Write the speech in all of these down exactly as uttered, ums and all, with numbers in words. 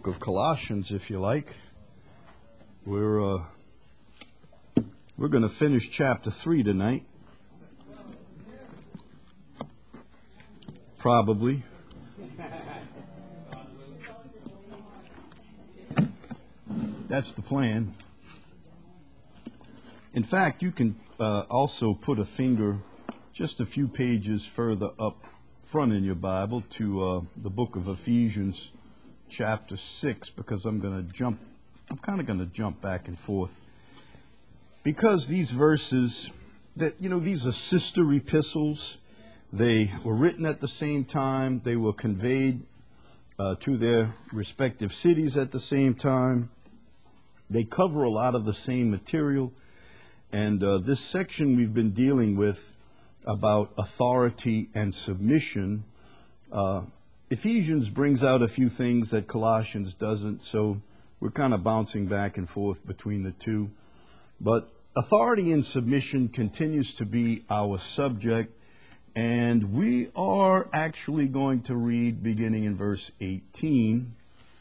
of Colossians, if you like. We're uh, we're going to finish chapter three tonight. Probably. That's the plan. In fact, you can uh, also put a finger just a few pages further up front in your Bible to uh, the book of Ephesians, chapter six, because I'm going to jump, I'm kind of going to jump back and forth. Because these verses, that you know, these are sister epistles. They were written at the same time. They were conveyed uh, to their respective cities at the same time. They cover a lot of the same material. And uh, this section we've been dealing with about authority and submission. Uh, Ephesians brings out a few things that Colossians doesn't, so we're kind of bouncing back and forth between the two. But authority and submission continues to be our subject, and we are actually going to read beginning in verse eighteen.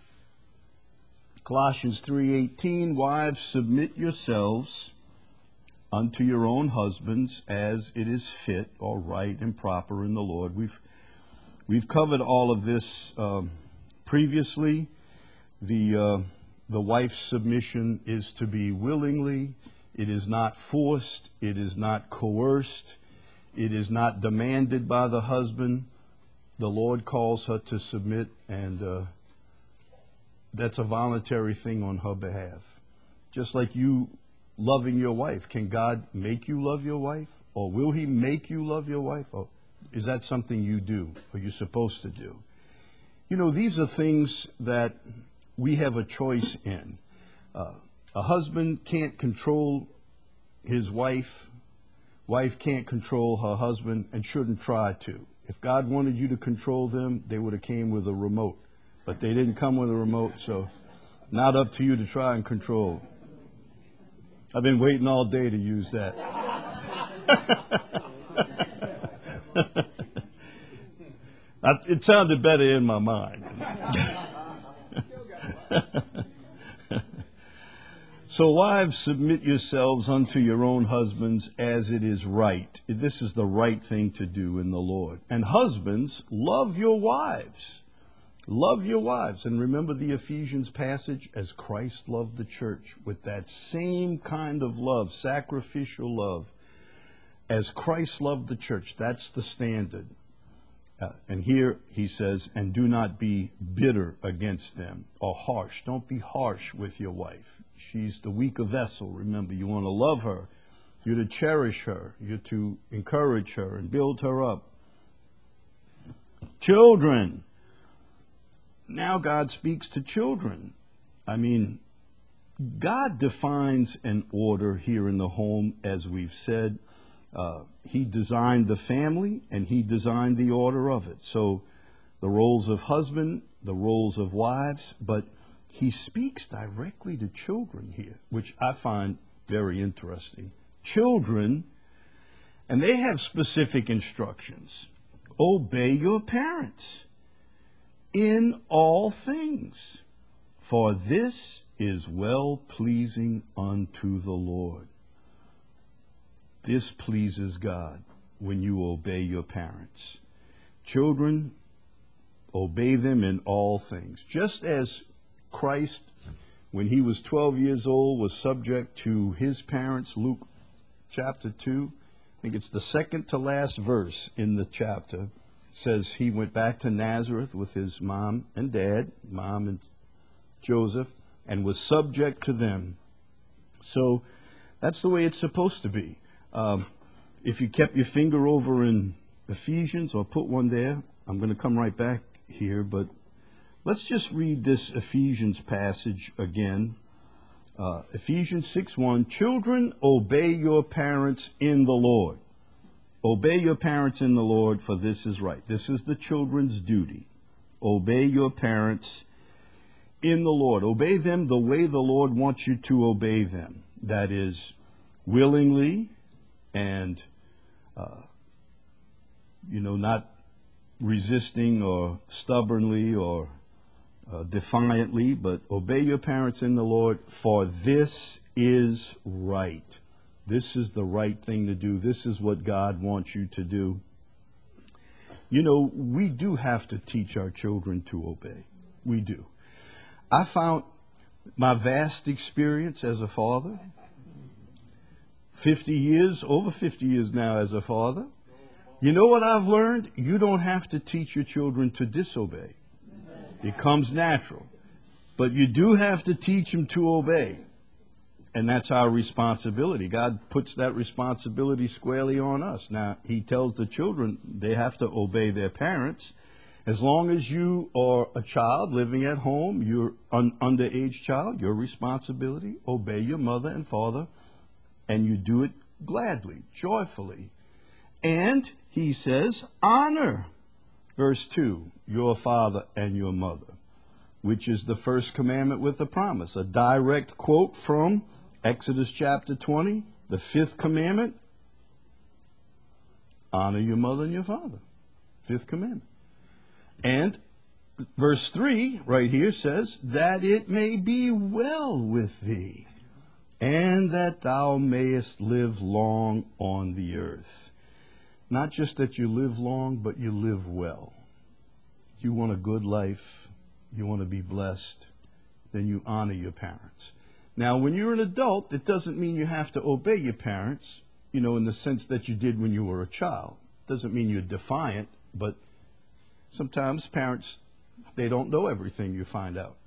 Colossians three eighteen, wives, submit yourselves unto your own husbands as it is fit or right and proper in the Lord. We've we've covered all of this um, previously. The uh, the wife's submission is to be willingly. It is not forced. It is not coerced. It is not demanded by the husband. The Lord calls her to submit, and uh, that's a voluntary thing on her behalf. Just like you loving your wife. Can God make you love your wife? Or will He make you love your wife? Or is that something you do, or you're supposed to do? You know, these are things that we have a choice in. Uh, a husband can't control his wife. Wife can't control her husband and shouldn't try to. If God wanted you to control them, they would have came with a remote. But they didn't come with a remote, so not up to you to try and control. I've been waiting all day to use that. It sounded better in my mind. So wives, submit yourselves unto your own husbands as it is right. This is the right thing to do in the Lord. And husbands, love your wives. Love your wives. And remember the Ephesians passage, as Christ loved the church with that same kind of love, sacrificial love, as Christ loved the church. That's the standard. Uh, and here he says, and do not be bitter against them or harsh. Don't be harsh with your wife. She's the weaker vessel. Remember, you want to love her. You're to cherish her. You're to encourage her and build her up. Children. Now God speaks to children. I mean, God defines an order here in the home, as we've said. Uh, he designed the family, and He designed the order of it. So the roles of husband, the roles of wives, but He speaks directly to children here, which I find very interesting. Children, and they have specific instructions. Obey your parents in all things, for this is well-pleasing unto the Lord. This pleases God when you obey your parents. Children, obey them in all things. Just as Christ, when He was twelve years old, was subject to His parents, Luke chapter two, I think it's the second to last verse in the chapter, says He went back to Nazareth with His mom and dad, mom and Joseph, and was subject to them. So that's the way it's supposed to be. Um, if you kept your finger over in Ephesians, or put one there, I'm going to come right back here, but let's just read this Ephesians passage again. Uh, Ephesians six one, children, obey your parents in the Lord. Obey your parents in the Lord, for this is right. This is the children's duty. Obey your parents in the Lord. Obey them the way the Lord wants you to obey them. That is, willingly and, uh, you know, not resisting or stubbornly or uh, defiantly, but obey your parents in the Lord, for this is right. This is the right thing to do. This is what God wants you to do. You know, we do have to teach our children to obey. We do. I found my vast experience as a father, fifty years, over fifty years now as a father. You know what I've learned? You don't have to teach your children to disobey. It comes natural. But you do have to teach them to obey. And that's our responsibility. God puts that responsibility squarely on us. Now, he tells the children they have to obey their parents. As long as you are a child living at home, you're an underage child, your responsibility, obey your mother and father, and you do it gladly, joyfully. And he says, honor, verse two, your father and your mother, which is the first commandment with a promise. A direct quote from Exodus chapter twenty, the fifth commandment, honor your mother and your father. Fifth commandment. And verse three right here says, that it may be well with thee, and that thou mayest live long on the earth. Not just that you live long, but you live well. You want a good life, you want to be blessed, then you honor your parents. Now, when you're an adult, it doesn't mean you have to obey your parents, you know, in the sense that you did when you were a child. It doesn't mean you're defiant, but sometimes parents, they don't know everything, you find out.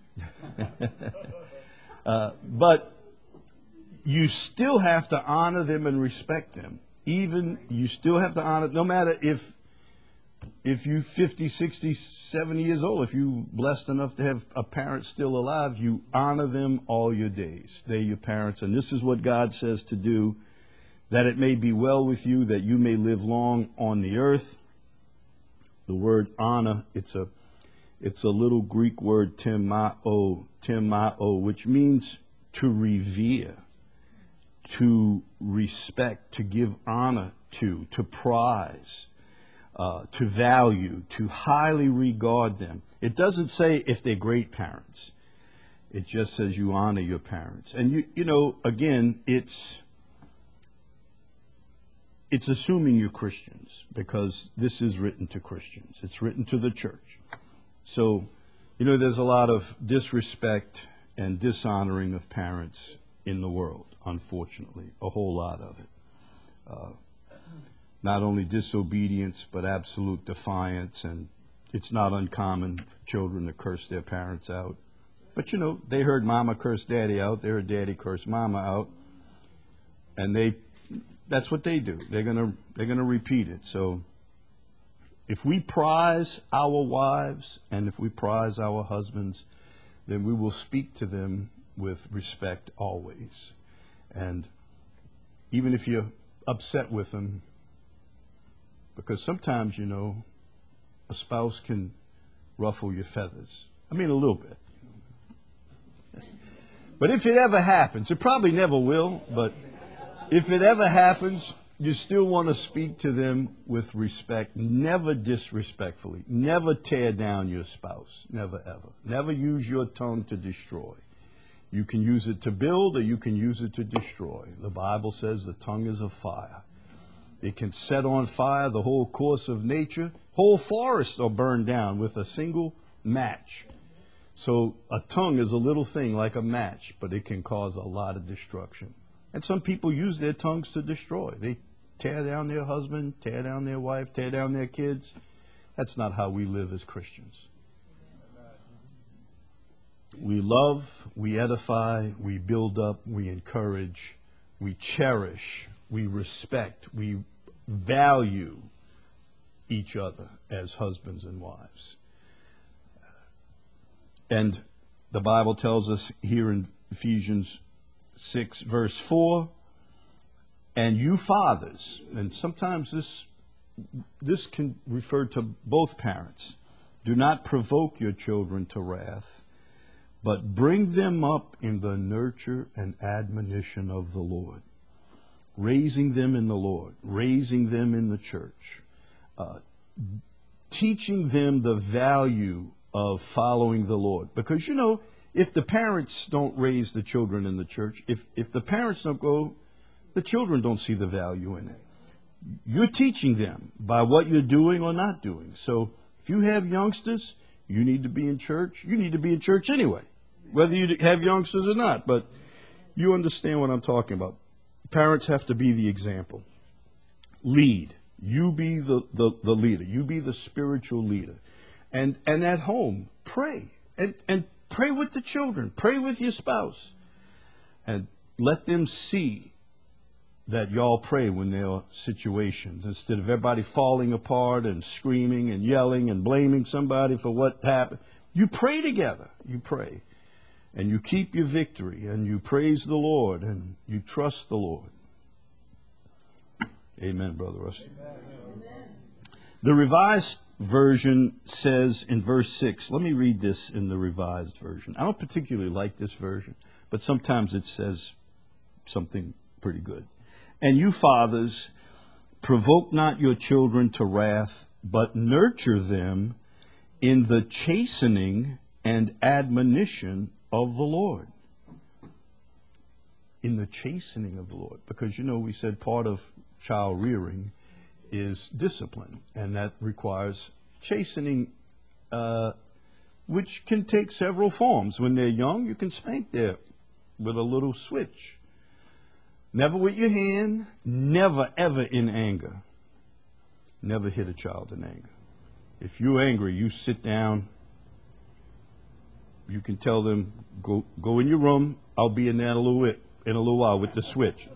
uh, but you still have to honor them and respect them. Even, you still have to honor, no matter if if you're fifty, sixty, seventy years old, if you're blessed enough to have a parent still alive, you honor them all your days. They're your parents, and this is what God says to do, that it may be well with you, that you may live long on the earth. The word honor, it's a it's a little Greek word, timao, timao, which means to revere, to respect, to give honor to, to prize, uh, to value, to highly regard them. It doesn't say if they're great parents. It just says you honor your parents. And, you you know, again, it's it's assuming you're Christians, because this is written to Christians. It's written to the church. So, you know, there's a lot of disrespect and dishonoring of parents in the world, unfortunately, a whole lot of it. Uh, not only disobedience, but absolute defiance, and it's not uncommon for children to curse their parents out. But, you know, they heard mama curse daddy out, they heard daddy curse mama out, and they that's what they do. They're gonna they're gonna repeat it. So if we prize our wives and if we prize our husbands, then we will speak to them with respect always. And even if you're upset with them, because sometimes, you know, a spouse can ruffle your feathers. I mean, a little bit. But if it ever happens, it probably never will, but if it ever happens, you still want to speak to them with respect, never disrespectfully, never tear down your spouse, never ever. Never use your tongue to destroy. You can use it to build or you can use it to destroy. The Bible says the tongue is a fire. It can set on fire the whole course of nature. Whole forests are burned down with a single match. So a tongue is a little thing like a match, but it can cause a lot of destruction. And some people use their tongues to destroy. They tear down their husband, tear down their wife, tear down their kids. That's not how we live as Christians. We love, we edify, we build up, we encourage, we cherish, we respect, we value each other as husbands and wives. And the Bible tells us here in Ephesians six, verse four, and you fathers, and sometimes this this can refer to both parents, do not provoke your children to wrath, but bring them up in the nurture and admonition of the Lord. Raising them in the Lord, raising them in the church, uh, teaching them the value of following the Lord. Because, you know, if the parents don't raise the children in the church, if, if the parents don't go, the children don't see the value in it. You're teaching them by what you're doing or not doing. So if you have youngsters, you need to be in church. You need to be in church anyway, whether you have youngsters or not. But you understand what I'm talking about. Parents have to be the example. Lead. You be the, the, the leader. You be the spiritual leader. And and at home, pray. And, and pray with the children. Pray with your spouse. And let them see that y'all pray when there are situations, instead of everybody falling apart and screaming and yelling and blaming somebody for what happened. You pray together. You pray. And you keep your victory, and you praise the Lord, and you trust the Lord. Amen, Brother Rusty. Amen. The Revised Version says in verse six, let me read this in the Revised Version. I don't particularly like this version, but sometimes it says something pretty good. And you fathers, provoke not your children to wrath, but nurture them in the chastening and admonition of the Lord. In the chastening of the Lord. Because, you know, we said part of child rearing is discipline, and that requires chastening, uh, which can take several forms. When they're young, you can spank them with a little switch. Never with your hand, never ever in anger. Never hit a child in anger. If you're angry, you sit down. You can tell them, go go in your room. I'll be in there in a little bit, in a little while with the switch.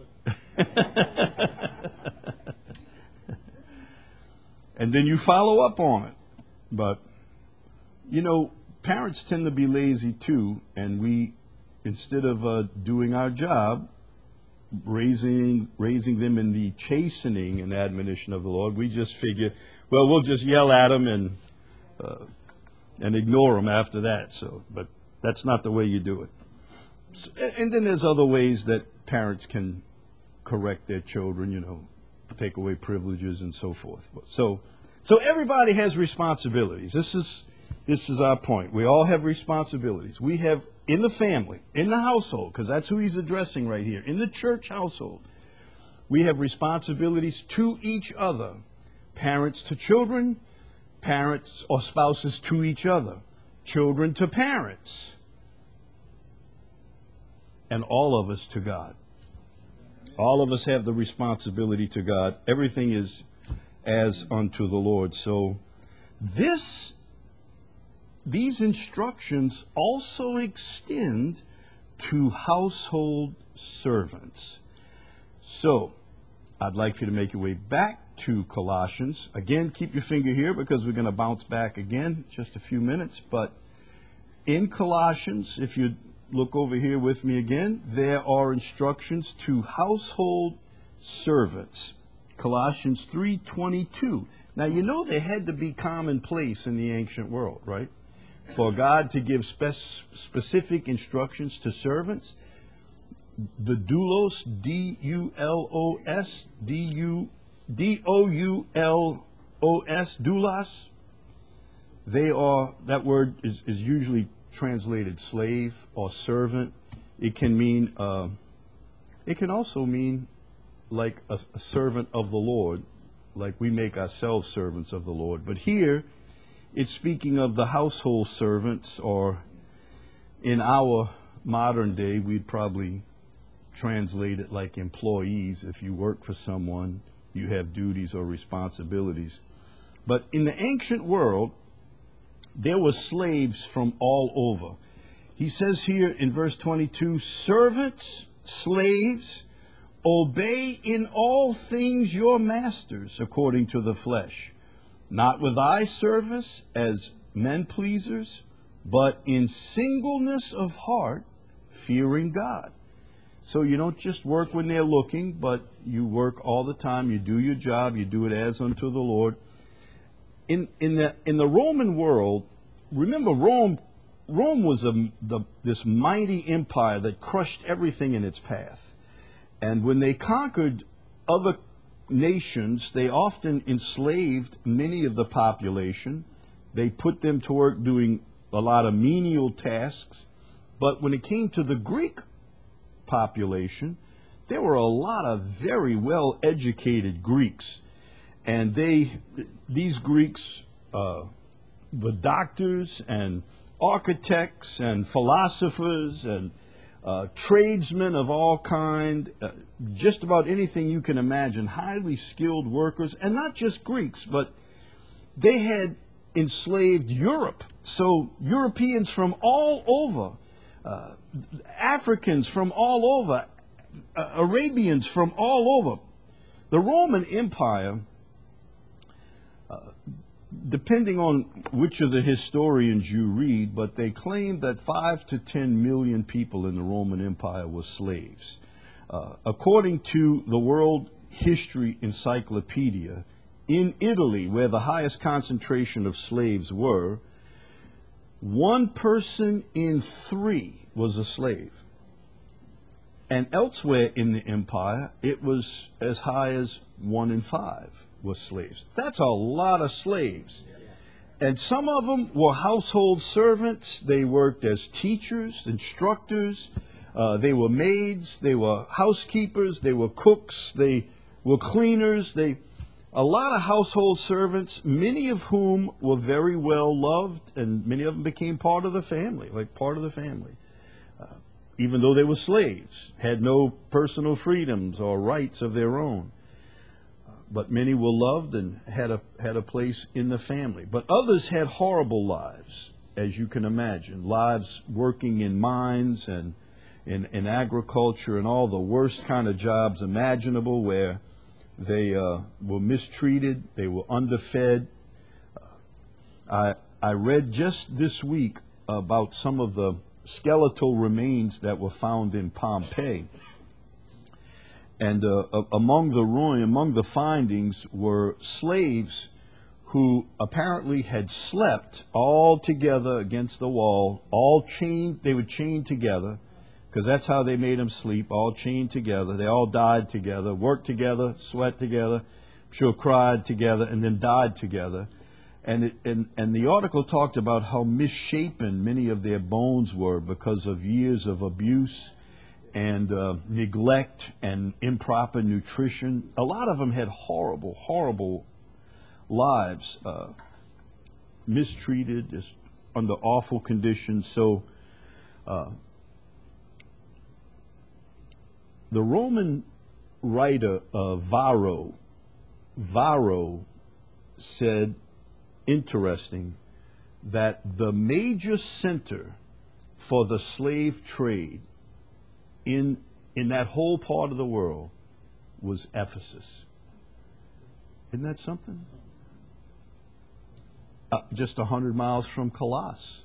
And then you follow up on it. But, you know, parents tend to be lazy too, and we, instead of uh, doing our job, raising raising them in the chastening and admonition of the Lord, we just figure, well, we'll just yell at them and uh, and ignore them after that. So, but that's not the way you do it. So, and then there's other ways that parents can correct their children, you know, take away privileges and so forth. So, so everybody has responsibilities. This is this is our point. We all have responsibilities. We have in the family, in the household, because that's who he's addressing right here, in the church household. We have responsibilities to each other. Parents to children, parents or spouses to each other, children to parents, and all of us to God. All of us have the responsibility to God. Everything is as unto the Lord. So this, these instructions also extend to household servants. So I'd like for you to make your way back to Colossians. Again, keep your finger here because we're going to bounce back again just a few minutes. But in Colossians, if you look over here with me again, there are instructions to household servants. Colossians three twenty-two. Now, you know there had to be commonplace in the ancient world, right? For God to give spec- specific instructions to servants. The doulos, D U L O S, D U D O U L O S, doulos, they are, that word is, is usually translated slave or servant. It can mean, uh, it can also mean like a, a servant of the Lord, like we make ourselves servants of the Lord. But here, it's speaking of the household servants, or in our modern day, we'd probably translate it like employees. If you work for someone, you have duties or responsibilities. But in the ancient world, there were slaves from all over. He says here in verse twenty-two, servants, slaves, obey in all things your masters according to the flesh, not with eye service as men pleasers, but in singleness of heart, fearing God. So you don't just work when they're looking, but you work all the time. You do your job. You do it as unto the Lord. In in the in the Roman world, remember Rome. Rome was a, the, this mighty empire that crushed everything in its path. And when they conquered other nations, they often enslaved many of the population, They put them to work doing a lot of menial tasks. But when it came to the Greek population, there were a lot of very well-educated Greeks. And they, these Greeks, uh, were doctors and architects and philosophers and uh, tradesmen of all kind, uh, just about anything you can imagine, highly skilled workers, and not just Greeks, but they had enslaved Europe. So Europeans from all over, uh, Africans from all over, uh, Arabians from all over. The Roman Empire, uh, depending on which of the historians you read, but they claim that five to ten million people in the Roman Empire were slaves. Uh, according to the World History Encyclopedia, in Italy, where the highest concentration of slaves were, one person in three was a slave. And elsewhere in the empire, it was as high as one in five were slaves. That's a lot of slaves. And some of them were household servants. They worked as teachers, instructors. Uh, they were maids. They were housekeepers. They were cooks. They were cleaners. They, a lot of household servants, many of whom were very well loved, and many of them became part of the family, like part of the family. Uh, even though they were slaves, had no personal freedoms or rights of their own. But many were loved and had a, had a place in the family. But others had horrible lives, as you can imagine, lives working in mines and in, in agriculture and all the worst kind of jobs imaginable, where they uh, were mistreated, they were underfed. Uh, I, I read just this week about some of the skeletal remains that were found in Pompeii. And uh, among the ruin, among the findings were slaves who apparently had slept all together against the wall, all chained. They were chained together, because that's how they made them sleep, all chained together. They all died together, worked together, sweat together, I'm sure cried together, and then died together. And, it, and, and the article talked about how misshapen many of their bones were because of years of abuse and uh, neglect and improper nutrition. A lot of them had horrible, horrible lives, uh, mistreated, just under awful conditions. So uh, the Roman writer uh, Varro, Varro said, interesting, that the major center for the slave trade in in that whole part of the world was Ephesus. Isn't that something? Uh, just a hundred miles from Colossus.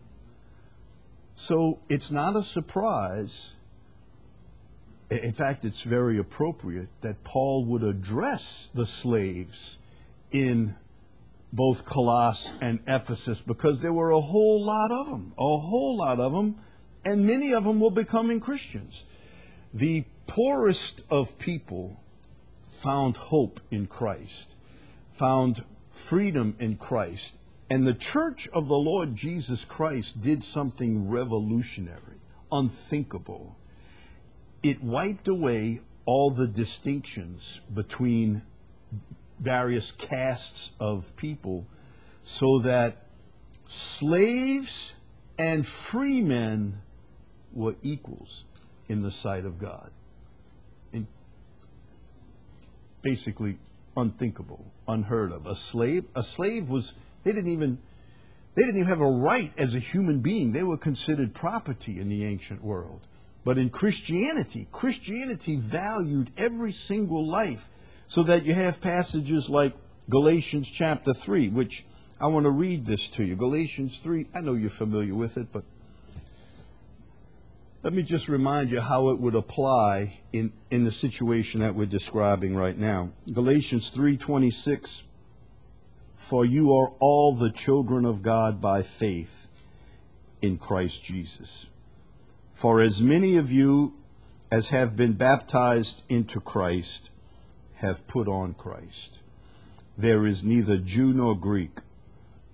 So it's not a surprise. In fact, it's very appropriate that Paul would address the slaves in both Colossus and Ephesus, because there were a whole lot of them, a whole lot of them, and many of them were becoming Christians. The poorest of people found hope in Christ, found freedom in Christ, and the church of the Lord Jesus Christ did something revolutionary, unthinkable. It wiped away all the distinctions between various castes of people, so that slaves and free men were equals in the sight of God. And basically unthinkable, unheard of. A slave, a slave was, they didn't even, they didn't even have a right as a human being. They were considered property in the ancient world. But in Christianity, Christianity valued every single life, so that you have passages like Galatians chapter three, which I want to read this to you. Galatians three, I know you're familiar with it, but let me just remind you how it would apply in, in the situation that we're describing right now. Galatians three twenty-six, for you are all the children of God by faith in Christ Jesus. For as many of you as have been baptized into Christ have put on Christ. There is neither Jew nor Greek,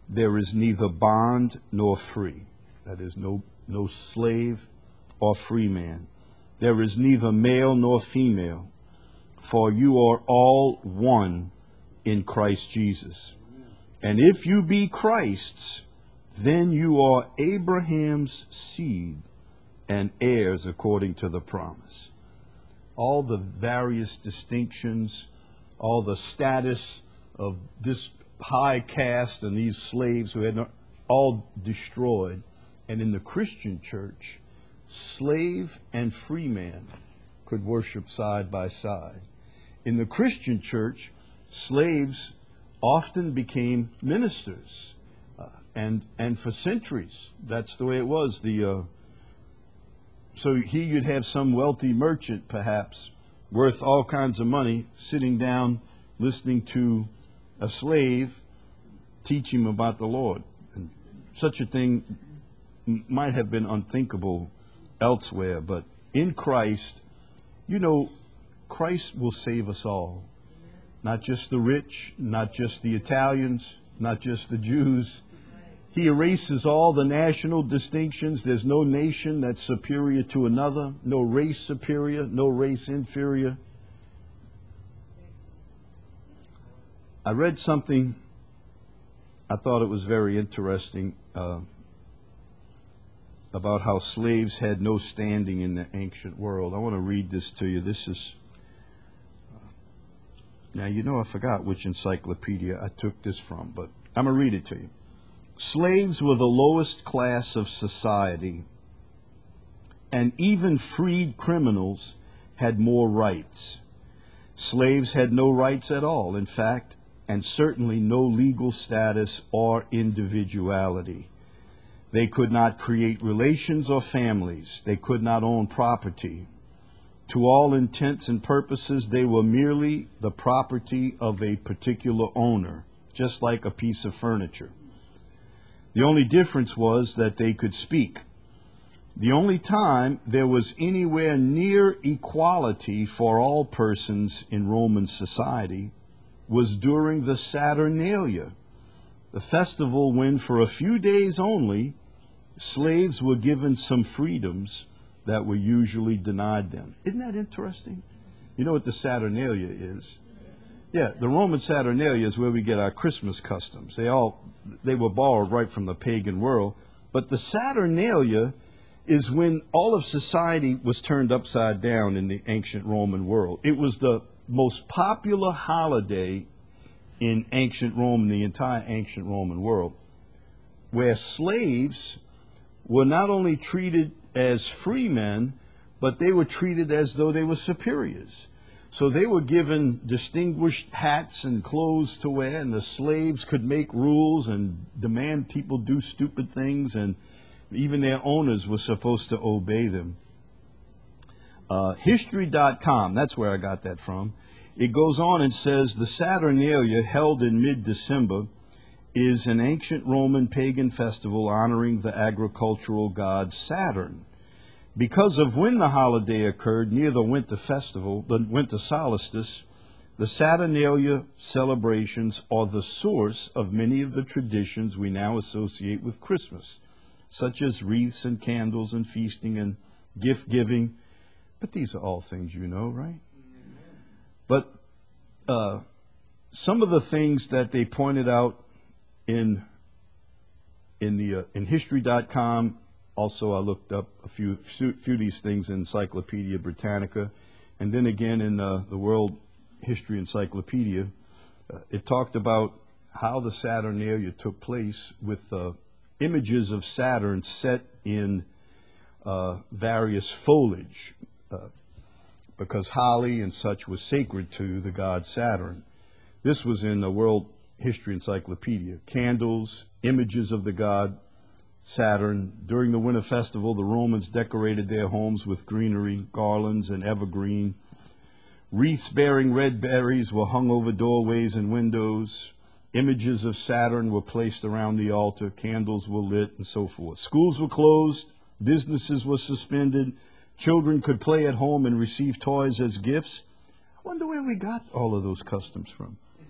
there is neither bond nor free. That is, no, no slave or free man. There is neither male nor female, for you are all one in Christ Jesus. And if you be Christ's, then you are Abraham's seed and heirs according to the promise. All the various distinctions, all the status of this high caste and these slaves who had not, all destroyed. And in the Christian church, slave and free man could worship side by side. In the Christian church, slaves often became ministers. Uh, and and for centuries, that's the way it was. The uh, so here you'd have some wealthy merchant, perhaps, worth all kinds of money, sitting down, listening to a slave teach him about the Lord. And such a thing m- might have been unthinkable elsewhere, but in Christ, you know, Christ will save us all. Not just the rich, not just the Italians, not just the Jews. He erases all the national distinctions. There's no nation that's superior to another, no race superior, no race inferior. I read something, I thought it was very interesting, uh, about how slaves had no standing in the ancient world. I want to read this to you. This is, uh, now you know I forgot which encyclopedia I took this from, but I'm going to read it to you. Slaves were the lowest class of society, and even freed criminals had more rights. Slaves had no rights at all, in fact, and certainly no legal status or individuality. They could not create relations or families. They could not own property. To all intents and purposes, they were merely the property of a particular owner, just like a piece of furniture. The only difference was that they could speak. The only time there was anywhere near equality for all persons in Roman society was during the Saturnalia, the festival when for a few days only slaves were given some freedoms that were usually denied them. Isn't that interesting? You know what the Saturnalia is? Yeah, the Roman Saturnalia is where we get our Christmas customs. They all they were borrowed right from the pagan world. But the Saturnalia is when all of society was turned upside down in the ancient Roman world. It was the most popular holiday in ancient Rome, the entire ancient Roman world, where slaves were not only treated as free men, but they were treated as though they were superiors. So they were given distinguished hats and clothes to wear, and the slaves could make rules and demand people do stupid things, and even their owners were supposed to obey them. Uh, history dot com, that's where I got that from. It goes on and says the Saturnalia, held in mid-December, is an ancient Roman pagan festival honoring the agricultural god Saturn. Because of when the holiday occurred near the winter festival, the winter solstice, the Saturnalia celebrations are the source of many of the traditions we now associate with Christmas, such as wreaths and candles and feasting and gift giving. But these are all things you know, right? But uh, some of the things that they pointed out in in the uh, in history dot com. Also, I looked up a few few of these things in Encyclopedia Britannica, and then again in uh, the World History Encyclopedia. Uh, it talked about how the Saturnalia took place with uh, images of Saturn set in uh, various foliage, uh, because holly and such was sacred to the god Saturn. This was in the World History Encyclopedia. Candles, images of the god Saturn. During the winter festival, the Romans decorated their homes with greenery, garlands, and evergreen. Wreaths bearing red berries were hung over doorways and windows. Images of Saturn were placed around the altar. Candles were lit, and so forth. Schools were closed. Businesses were suspended. Children could play at home and receive toys as gifts. I wonder where we got all of those customs from.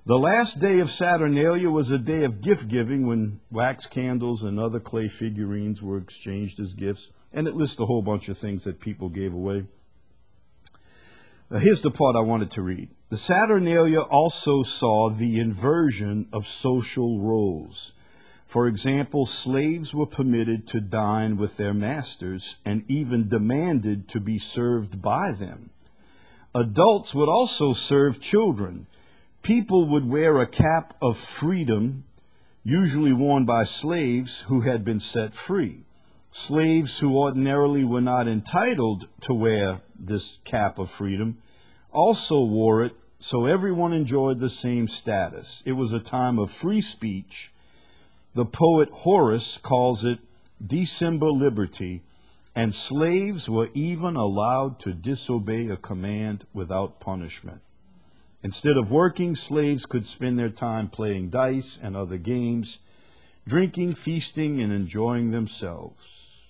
The last day of Saturnalia was a day of gift giving when wax candles and other clay figurines were exchanged as gifts. And it lists a whole bunch of things that people gave away. Uh, here's the part I wanted to read. The Saturnalia also saw the inversion of social roles. For example, slaves were permitted to dine with their masters and even demanded to be served by them. Adults would also serve children. People would wear a cap of freedom, usually worn by slaves who had been set free. Slaves who ordinarily were not entitled to wear this cap of freedom also wore it, so everyone enjoyed the same status. It was a time of free speech. The poet Horace calls it December liberty, and slaves were even allowed to disobey a command without punishment. Instead of working, slaves could spend their time playing dice and other games, drinking, feasting, and enjoying themselves.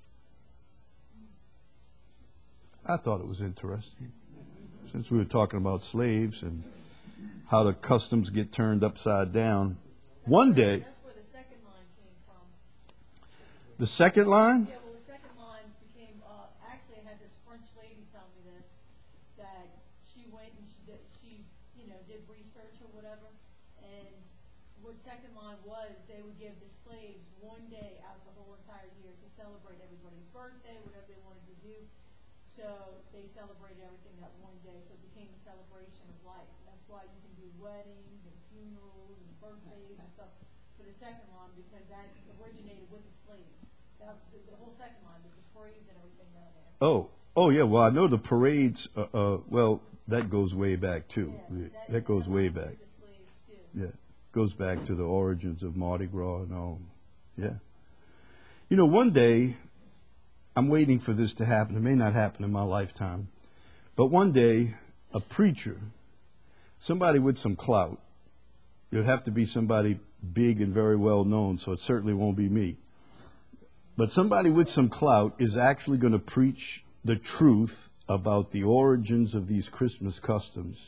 I thought it was interesting, since we were talking about slaves and how the customs get turned upside down. One day, That's where the second line came from. the second line? Yeah, well, the second line became, uh, actually, I had this French lady tell me this, that she went and she did, she, you know, did research or whatever, and what second line was, they would give the slaves one day out of the whole entire year to celebrate everybody's birthday, whatever they wanted to do. So they celebrated everything that one day, so it became a celebration of life. That's why you can do weddings and funerals and birthdays and stuff for the second line, because that originated with the slaves. That, the, the whole second line with the parades and everything down there. Oh, oh yeah. Well, I know the parades. Uh, uh, well, that goes way back too. Yeah, that, that goes way was back. The slaves too. Yeah, goes back to the origins of Mardi Gras and all. Yeah. You know, one day, I'm waiting for this to happen. It may not happen in my lifetime, but one day, a preacher, somebody with some clout, it would have to be somebody big and very well known, so it certainly won't be me. But somebody with some clout is actually going to preach the truth about the origins of these Christmas customs.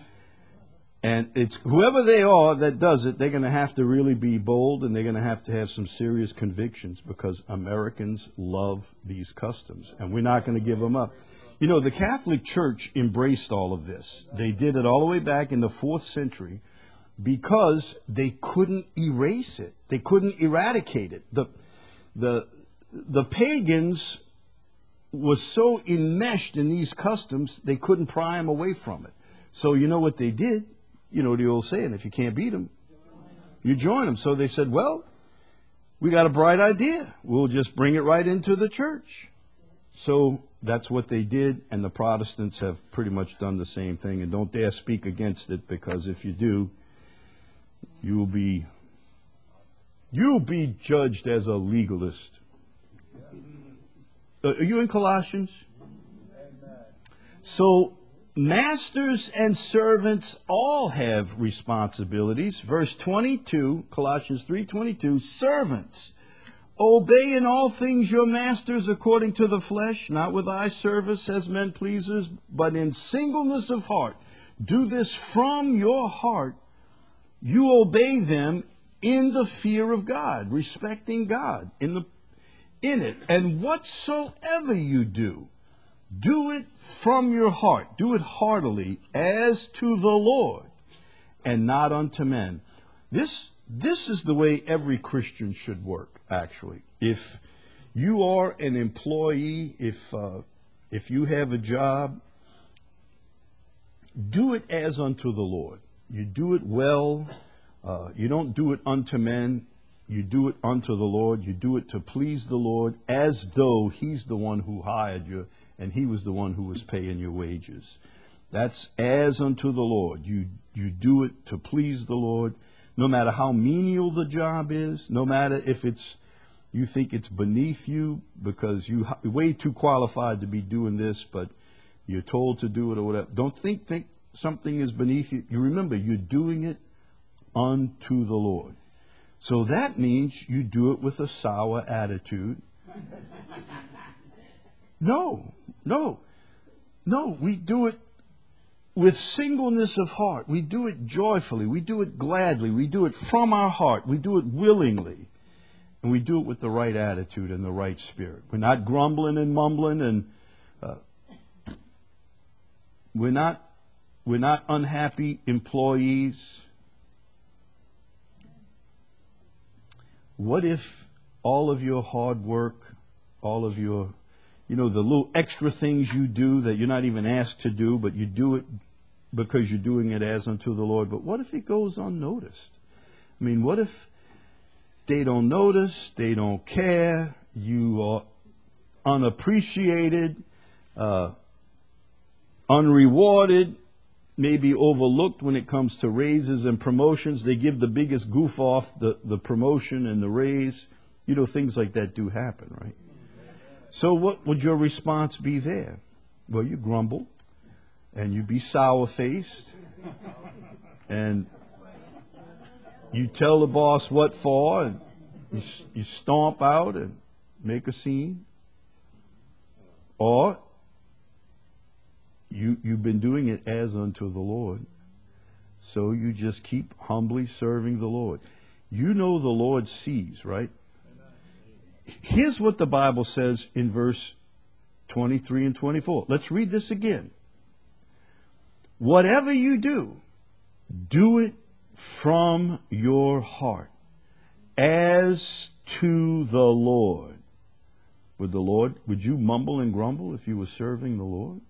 And it's whoever they are that does it, they're going to have to really be bold, and they're going to have to have some serious convictions, because Americans love these customs, and we're not going to give them up. You know, the Catholic Church embraced all of this. They did it all the way back in the fourth century because they couldn't erase it. They couldn't eradicate it. The, the, the pagans were so enmeshed in these customs, they couldn't pry them away from it. So you know what they did? You know the old saying, if you can't beat them, you join them. So they said, well, we got a bright idea. We'll just bring it right into the church. So that's what they did, and the Protestants have pretty much done the same thing. And don't dare speak against it, because if you do, you will be, you'll be judged as a legalist. Uh, are you in Colossians? So masters and servants all have responsibilities. Verse twenty-two, Colossians three twenty-two, servants, obey in all things your masters according to the flesh, not with eye service as men pleasers, but in singleness of heart. Do this from your heart. You obey them in the fear of God, respecting God in the in it. And whatsoever you do, do it from your heart. Do it heartily as to the Lord and not unto men. This, this is the way every Christian should work, actually. If you are an employee, if, uh, if you have a job, do it as unto the Lord. You do it well. Uh, you don't do it unto men. You do it unto the Lord. You do it to please the Lord, as though He's the one who hired you and He was the one who was paying your wages. That's as unto the Lord. You, you do it to please the Lord, no matter how menial the job is, no matter if it's you think it's beneath you because you're way too qualified to be doing this, but you're told to do it or whatever. Don't think, think something is beneath you. You remember, you're doing it unto the Lord. So that means you do it with a sour attitude. No, no, no, we do it with singleness of heart. We do it joyfully. We do it gladly. We do it from our heart. We do it willingly. And we do it with the right attitude and the right spirit. We're not grumbling and mumbling, and uh, we're not we're not unhappy employees. What if all of your hard work, all of your, you know, the little extra things you do that you're not even asked to do, but you do it because you're doing it as unto the Lord. But what if it goes unnoticed? I mean, what if they don't notice, they don't care, you are unappreciated, uh, unrewarded, maybe overlooked when it comes to raises and promotions. They give the biggest goof off the, the promotion and the raise. You know, things like that do happen, right? So what would your response be there? Well, you grumble, and you be sour-faced, and you tell the boss what for, and you, you stomp out and make a scene. Or you, you've been doing it as unto the Lord, so you just keep humbly serving the Lord. You know the Lord sees, right? Here's what the Bible says in verse twenty-three and twenty-four. Let's read this again. Whatever you do, do it from your heart, as to the Lord. Would the Lord, would you mumble and grumble if you were serving the Lord?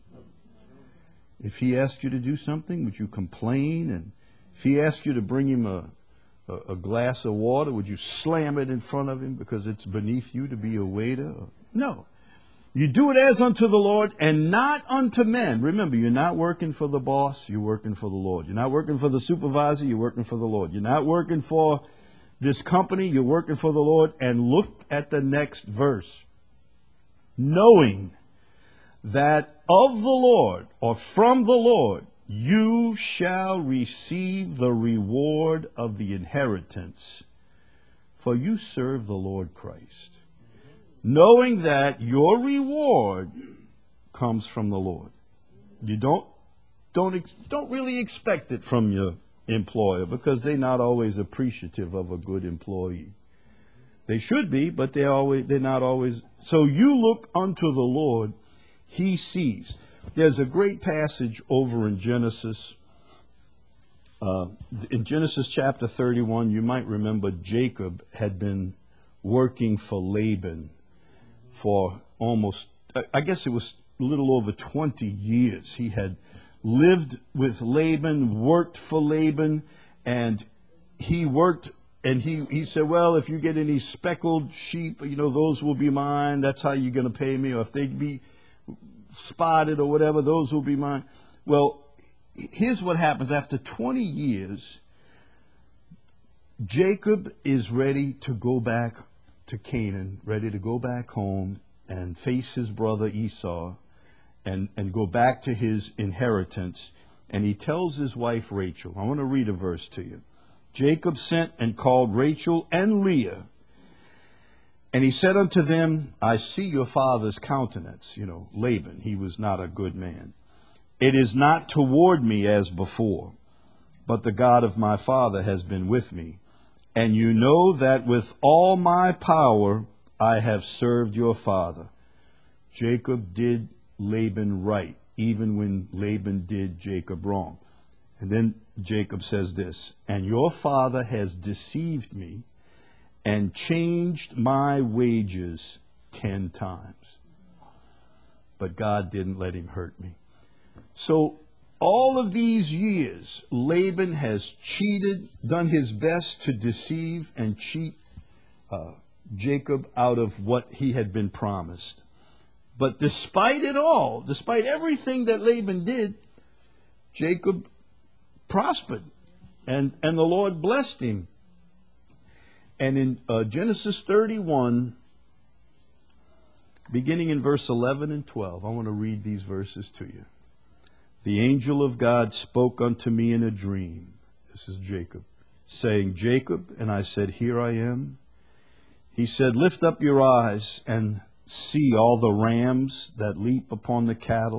If he asked you to do something, would you complain? And if he asked you to bring him a, a, a glass of water, would you slam it in front of him because it's beneath you to be a waiter? No. You do it as unto the Lord and not unto men. Remember, you're not working for the boss, you're working for the Lord. You're not working for the supervisor, you're working for the Lord. You're not working for this company, you're working for the Lord. And look at the next verse. Knowing that of the Lord, or from the Lord, you shall receive the reward of the inheritance, for you serve the Lord Christ. Knowing that your reward comes from the Lord. You don't don't don't really expect it from your employer, because they're not always appreciative of a good employee. They should be, but they're always they're not always. So you look unto the Lord, he sees. There's a great passage over in Genesis. Uh, in Genesis chapter thirty-one, you might remember Jacob had been working for Laban for almost, I guess it was a little over twenty years. He had lived with Laban, worked for Laban, and he worked, and he, he said, well, if you get any speckled sheep, you know, those will be mine. That's how you're going to pay me. Or if they be spotted or whatever, those will be mine. Well, here's what happens. After twenty years, Jacob is ready to go back to Canaan, ready to go back home and face his brother Esau and, and go back to his inheritance. And he tells his wife Rachel, I want to read a verse to you. Jacob sent and called Rachel and Leah, and he said unto them, I see your father's countenance. You know, Laban, he was not a good man. It is not toward me as before, but the God of my father has been with me. And you know that with all my power I have served your father. Jacob did Laban right, even when Laban did Jacob wrong. And then Jacob says this, and your father has deceived me and changed my wages ten times. But God didn't let him hurt me. So all of these years, Laban has cheated, done his best to deceive and cheat uh, Jacob out of what he had been promised. But despite it all, despite everything that Laban did, Jacob prospered, and, and the Lord blessed him. And in uh, Genesis thirty-one, beginning in verse eleven and twelve, I want to read these verses to you. The angel of God spoke unto me in a dream. This is Jacob, saying, Jacob, and I said, here I am. He said, lift up your eyes and see all the rams that leap upon the cattle,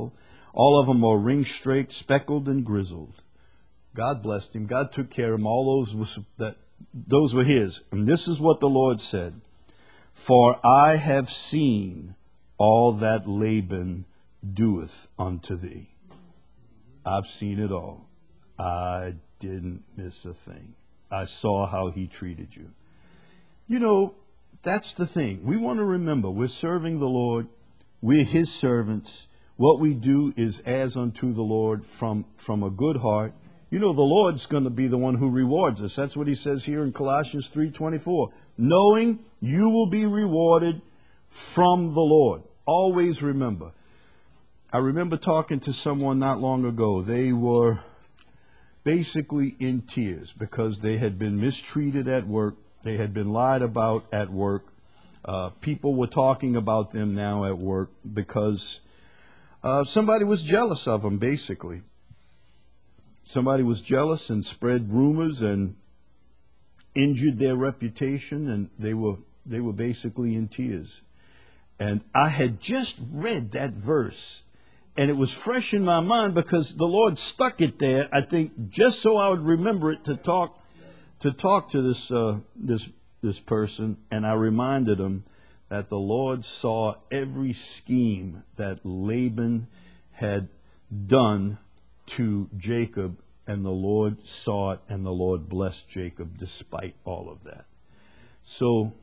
All of them are ring straight, speckled, and grizzled. God blessed him. God took care of him. All those was that those were his. And this is what the Lord said: For I have seen all that Laban doeth unto thee. I've seen it all. I didn't miss a thing. I saw how he treated you. You know, that's the thing. We want to remember we're serving the Lord. We're his servants. What we do is as unto the Lord from, from a good heart. You know, the Lord's going to be the one who rewards us. That's what he says here in Colossians three twenty-four. Knowing you will be rewarded from the Lord. Always remember. I remember talking to someone not long ago. They were basically in tears because they had been mistreated at work. They had been lied about at work. Uh, people were talking about them now at work because uh, somebody was jealous of them, basically. Somebody was jealous and spread rumors and injured their reputation, and they were they were basically in tears. And I had just read that verse, and it was fresh in my mind because the Lord stuck it there, I think, just so I would remember it to talk to talk to this uh, this this person, and I reminded him that the Lord saw every scheme that Laban had done to Jacob, and the Lord saw it, and the Lord blessed Jacob despite all of that. So,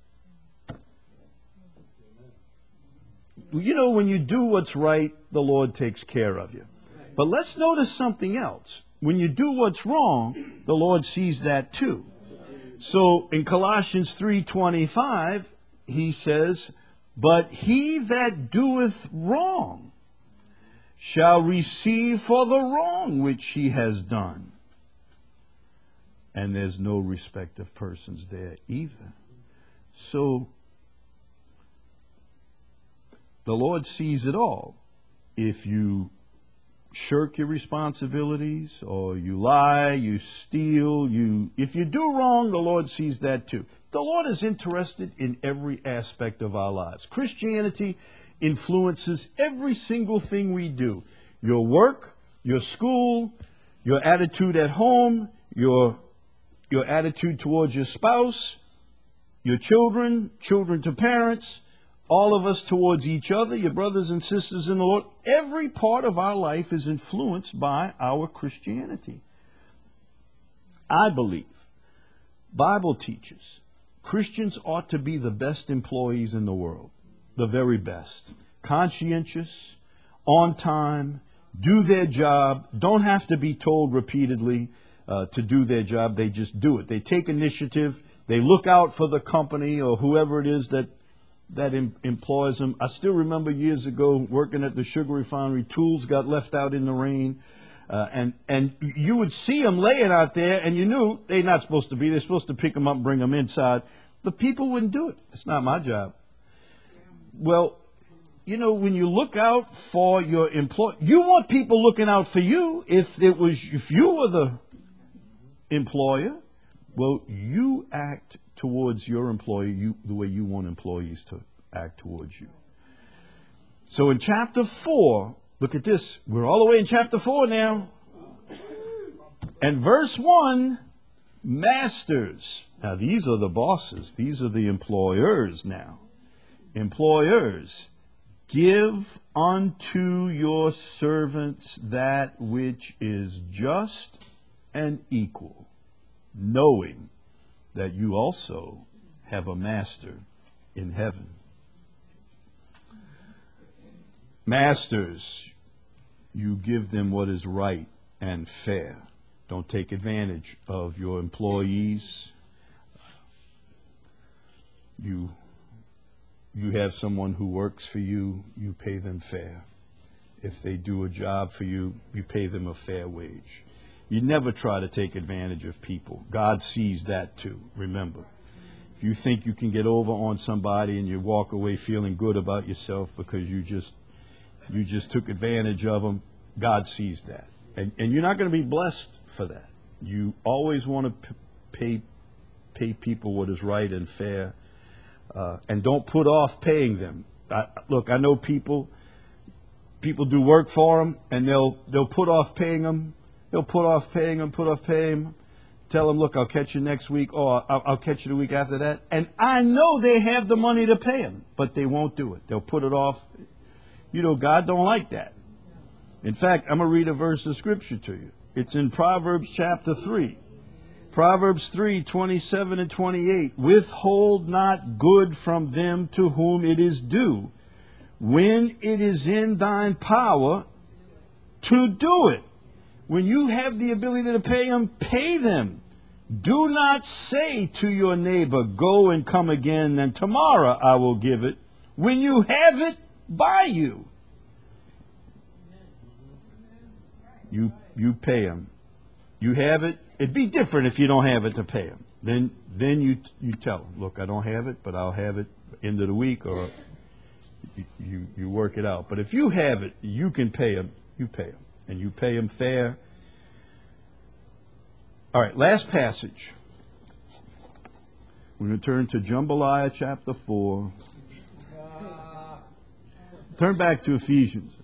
you know, when you do what's right, the Lord takes care of you. But let's notice something else. When you do what's wrong, the Lord sees that too. So in Colossians three twenty-five, he says, But he that doeth wrong shall receive for the wrong which he has done. And there's no respect of persons there either. So the Lord sees it all. If you shirk your responsibilities, or you lie, you steal, you if you do wrong, the Lord sees that too. The Lord is interested in every aspect of our lives. Christianity influences every single thing we do. Your work, your school, your attitude at home, your your attitude towards your spouse, your children, children to parents, all of us towards each other, your brothers and sisters in the Lord. Every part of our life is influenced by our Christianity. I believe, Bible teaches, Christians ought to be the best employees in the world, the very best. Conscientious, on time, do their job, don't have to be told repeatedly uh, to do their job. They just do it. They take initiative. They look out for the company or whoever it is that that em- employs them. I still remember years ago working at the sugar refinery, tools got left out in the rain, uh, and and you would see them laying out there, and you knew they're not supposed to be. They're supposed to pick them up and bring them inside, but people wouldn't do it. It's not my job. Well, you know, when you look out for your employee, you want people looking out for you. If it was, if you were the employer, well, you act towards your employee you, the way you want employees to act towards you. So in chapter four, look at this. We're all the way in chapter four now. And verse one, masters. Now these are the bosses. These are the employers now. Employers, give unto your servants that which is just and equal, knowing that you also have a master in heaven. Masters, you give them what is right and fair. Don't take advantage of your employees. You, you have someone who works for you, you pay them fair. If they do a job for you, you pay them a fair wage. You never try to take advantage of people. God sees that too, remember. If you think you can get over on somebody and you walk away feeling good about yourself because you just you just took advantage of them, God sees that. And, and you're not going to be blessed for that. You always want to p- pay, pay people what is right and fair. Uh, and don't put off paying them. I, look, I know people, people do work for them, and they'll they'll put off paying them. They'll put off paying them, put off paying them. Tell them, look, I'll catch you next week, or I'll, I'll catch you the week after that. And I know they have the money to pay them, but they won't do it. They'll put it off. You know, God don't like that. In fact, I'm going to read a verse of Scripture to you. It's in Proverbs chapter three. Proverbs three, twenty-seven and twenty-eight. Withhold not good from them to whom it is due, when it is in thine power to do it. When you have the ability to pay them, pay them. Do not say to your neighbor, go and come again, and tomorrow I will give it. When you have it by you, you you pay them. You have it. It'd be different if you don't have it to pay them. Then then you you tell them, look, I don't have it, but I'll have it end of the week, or you, you, you work it out. But if you have it, you can pay them. You pay them. And you pay them fair. All right, last passage. We're going to turn to Jambalaya chapter four. Turn back to Ephesians.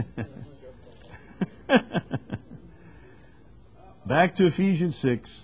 Back to Ephesians six.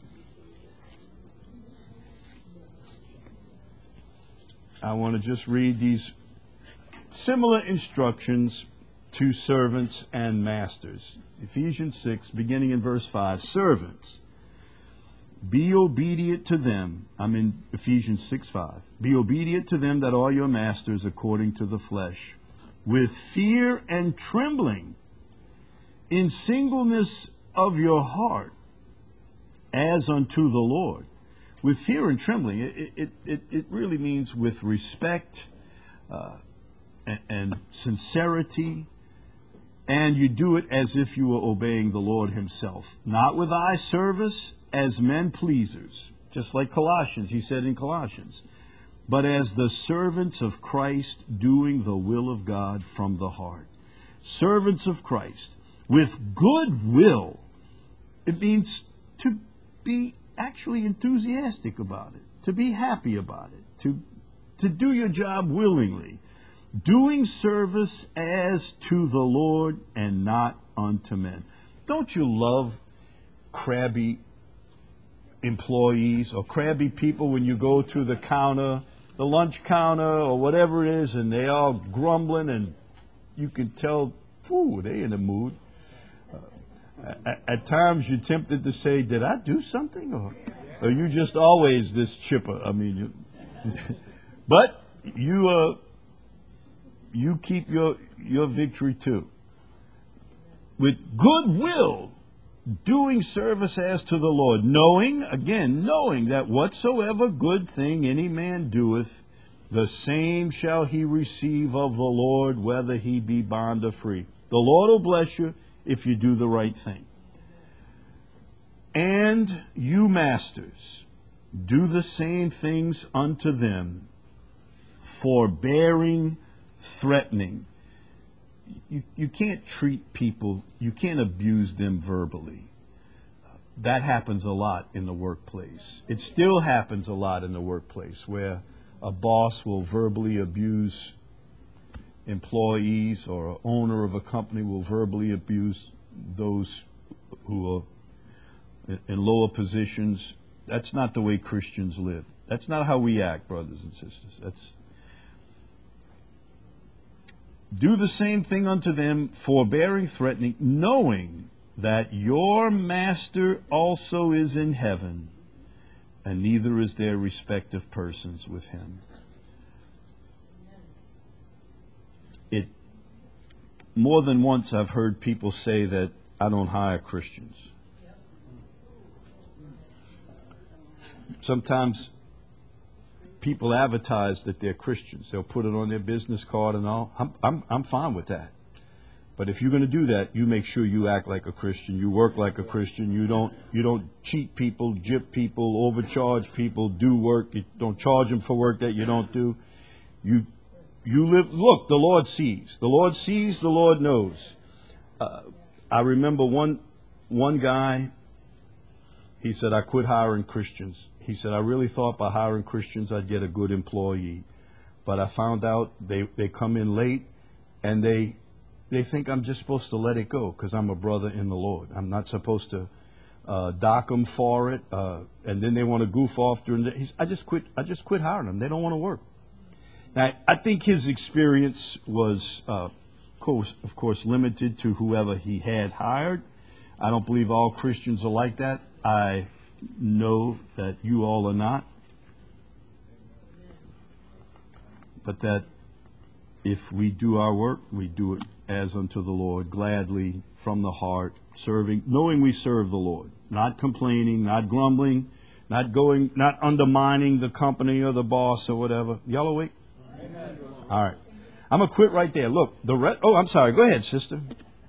I want to just read these similar instructions to servants and masters. Ephesians six, beginning in verse five. Servants, be obedient to them. I'm in Ephesians six five. Be obedient to them that are your masters according to the flesh, with fear and trembling, in singleness of your heart, as unto the Lord. With fear and trembling, it, it, it, it really means with respect uh, and, and sincerity. And you do it as if you were obeying the Lord himself. Not with eye service as men pleasers. Just like Colossians, he said in Colossians. But as the servants of Christ, doing the will of God from the heart. Servants of Christ. With good will. It means to be actually enthusiastic about it. To be happy about it. To, to do your job willingly. Doing service as to the Lord and not unto men. Don't you love crabby employees or crabby people when you go to the counter, the lunch counter or whatever it is, and they all grumbling, and you can tell, whew, they in the mood. Uh, at, at times you're tempted to say, did I do something? Or are you just always this chipper? I mean, you, but you... Uh, You keep your, your victory too. With good will, doing service as to the Lord, knowing, again, knowing that whatsoever good thing any man doeth, the same shall he receive of the Lord, whether he be bond or free. The Lord will bless you if you do the right thing. And you masters, do the same things unto them, forbearing, threatening. You, you can't treat people, you can't abuse them verbally. That happens a lot in the workplace. It still happens a lot in the workplace where a boss will verbally abuse employees, or an owner of a company will verbally abuse those who are in lower positions. That's not the way Christians live. That's not how we act, brothers and sisters. That's do the same thing unto them, forbearing, threatening, knowing that your master also is in heaven, and neither is there respect of persons with him. It more than once I've heard people say that I don't hire Christians. Sometimes people advertise that they're Christians. They'll put it on their business card and all. I'm, I'm, I'm fine with that. But if you're going to do that, you make sure you act like a Christian. You work like a Christian. You don't, you don't cheat people, gyp people, overcharge people, do work. You don't charge them for work that you don't do. You, you live, look, the Lord sees. The Lord sees, the Lord knows. Uh, I remember one, one guy, he said, I quit hiring Christians. He said, I really thought by hiring Christians I'd get a good employee. But I found out they, they come in late and they they think I'm just supposed to let it go because I'm a brother in the Lord. I'm not supposed to uh, dock them for it, uh, and then they want to goof off during the day. He's, I just quit. I just quit hiring them. They don't want to work. Now, I think his experience was, uh, of course, of course, limited to whoever he had hired. I don't believe all Christians are like that. I know that you all are not. But that if we do our work, we do it as unto the Lord, gladly, from the heart, serving, knowing we serve the Lord, not complaining, not grumbling, not going, not undermining the company or the boss or whatever. Y'all awake? Amen. All right. I'm going to quit right there. Look, the re- oh, I'm sorry. Go ahead, sister.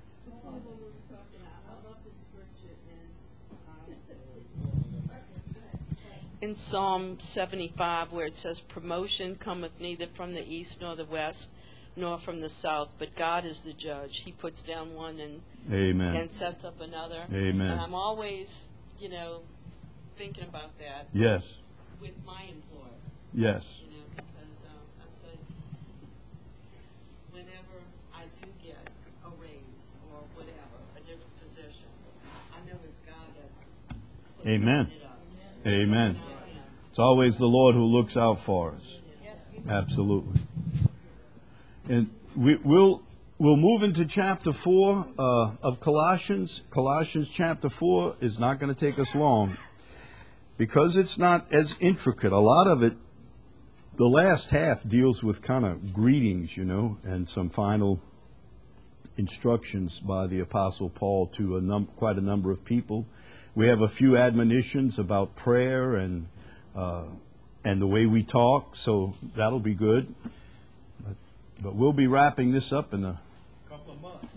In Psalm seventy-five, where it says, promotion cometh neither from the east nor the west, nor from the south, but God is the judge. He puts down one and Amen. and sets up another. Amen. And I'm always, you know, thinking about that. Yes. With my employer. Yes. You know, because um, I said, whenever I do get a raise or whatever, a different position, I know it's God that's putting Amen. it up. Amen. It's always the Lord who looks out for us. Absolutely. And we, we'll we'll move into chapter four uh, of Colossians. Colossians chapter four is not going to take us long because it's not as intricate. A lot of it, the last half deals with kind of greetings, you know, and some final instructions by the Apostle Paul to a num- quite a number of people. We have a few admonitions about prayer and uh, and the way we talk, so that'll be good. But, but we'll be wrapping this up in a couple of months.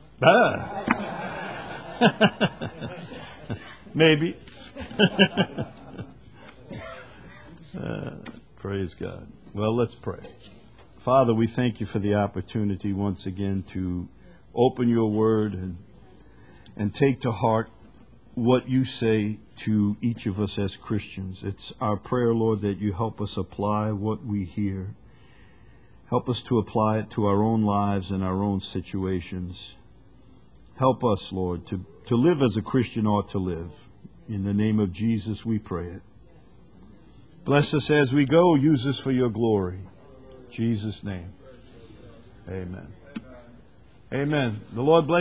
Ah. Maybe. uh, praise God. Well, let's pray. Father, we thank you for the opportunity once again to open your word and and take to heart what you say to each of us as Christians. It's our prayer, Lord, that you help us apply what we hear. Help us to apply it to our own lives and our own situations. Help us, Lord, to, to live as a Christian ought to live. In the name of Jesus, we pray it. Bless us as we go. Use us for your glory. In Jesus' name. Amen. Amen. The Lord bless you.